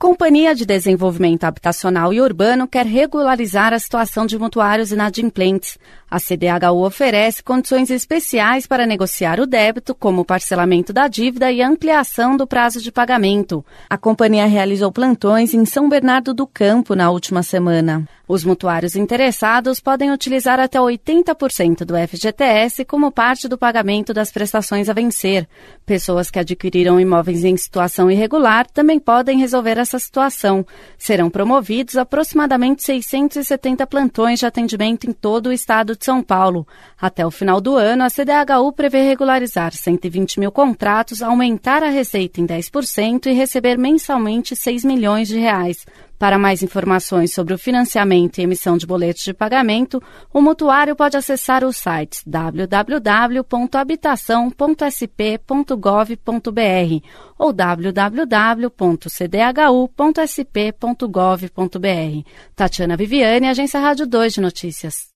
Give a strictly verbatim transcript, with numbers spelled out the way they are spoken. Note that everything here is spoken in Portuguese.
Companhia de Desenvolvimento Habitacional e Urbano quer regularizar a situação de mutuários inadimplentes. A C D H U oferece condições especiais para negociar o débito, como o parcelamento da dívida e a ampliação do prazo de pagamento. A companhia realizou plantões em São Bernardo do Campo na última semana. Os mutuários interessados podem utilizar até oitenta por cento do F G T S como parte do pagamento das prestações a vencer. Pessoas que adquiriram imóveis em situação irregular também podem resolver essa situação. Serão promovidos aproximadamente seiscentos e setenta plantões de atendimento em todo o estado de São Paulo. Até o final do ano, a C D H U prevê regularizar cento e vinte mil contratos, aumentar a receita em dez por cento e receber mensalmente seis milhões de reais. Para mais informações sobre o financiamento e emissão de boletos de pagamento, o mutuário pode acessar os sites w w w ponto habitação ponto s p ponto gov ponto b r ou w w w ponto c d h u ponto s p ponto gov ponto b r. Tatiana Viviane, Agência Rádio dois de Notícias.